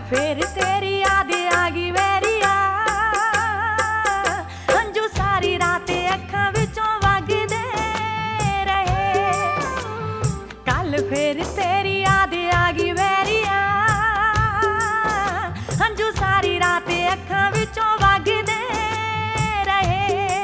फिर तेरी याद आ गई वैरिया, अंजू सारी रात अखां विचों वगदे रहे। कल फिर तेरी याद आ गई वैरिया, अंजू सारी रात अखां विचों वगदे रहे।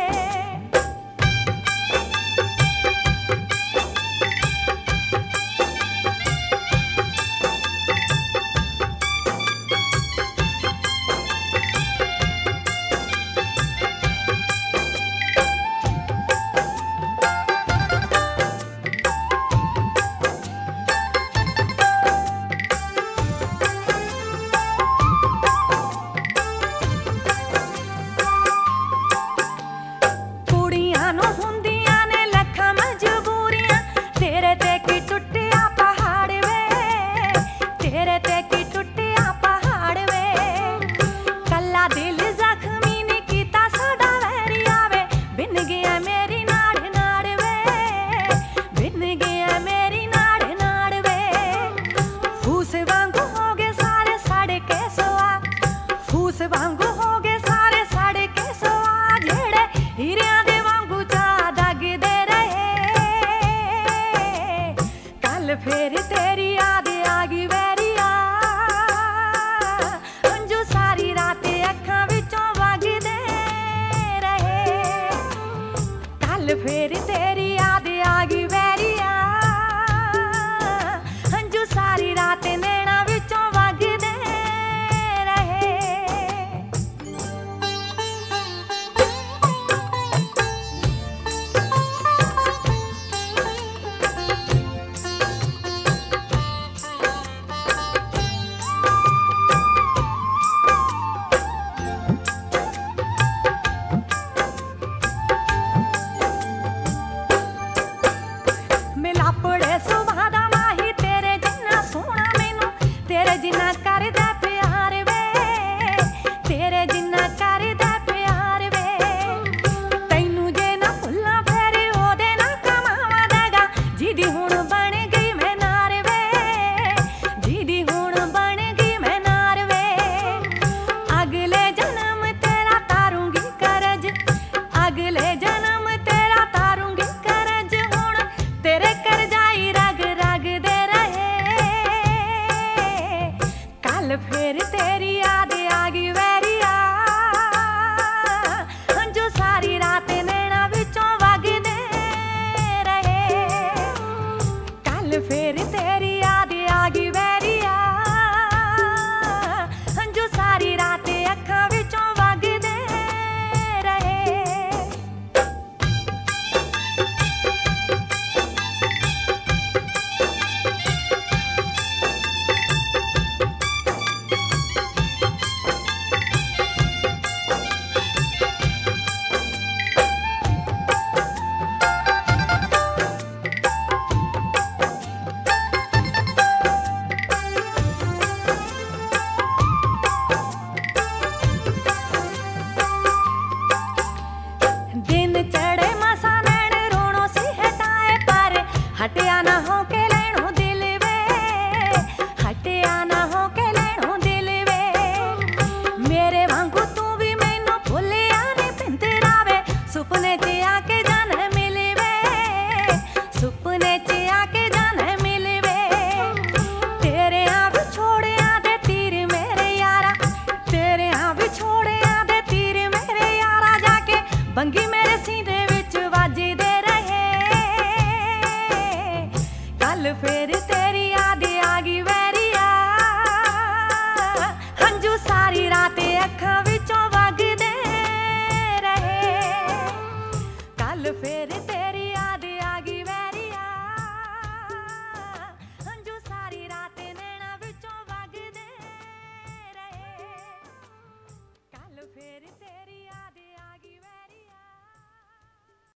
वांगू हो गए सारे साड़े के सोआ, जेड़े हीरियां दे वांगू चा दगदे रहे। कल फिर तेरी याद आ गई वैरिया, अंजू सारी रात अखां विचों वगदे रहे। कल फिर तेरी याद आ गई वैरिया, अंजू सारी रात नैना विचों वगदे रहे। जिन्ना करदा प्यार वे, तेरे जिन्ना करदा प्यार वे, तैनू जे ना भुल्ला फिर ओदे ना कमावा दगा, जिदी हुण बन गई मैं नार वे, जिदी हुण बन गई मैं नार वे। अगले जन्म तेरा तारूंगी करज, अगले जन्म तेरा तारूंगी करज, हुण तेरे करजाई रग रग दे रहे। कल फिर तेरी याद आ गई वैरिया, अंजू सारी रात नैना विचों वगदे रहे। कल फिर तेरी याद आ गई वैरिया, अंजू सारी रात अखां विचों वगदे रहे। हटिया ना हो के लेनो दिल वे, हटिया ना हो के लेनो दिल वे, मेरे वांगू तू भी मैनू भुलिया ने पिंतरा वे, सुपने च आके जाने मिले वे, सुपने च आके जाने मिले वे। तेरे आ विछोड़िया दे तीर मेरे यारा, तेरे आ विछोड़िया दे तीर मेरे यारा, जाके बंगी मेरे सीने विच वजदे रहे। कल फिर तेरी याद आ गई वैरिया, अंजू सारी रात अखां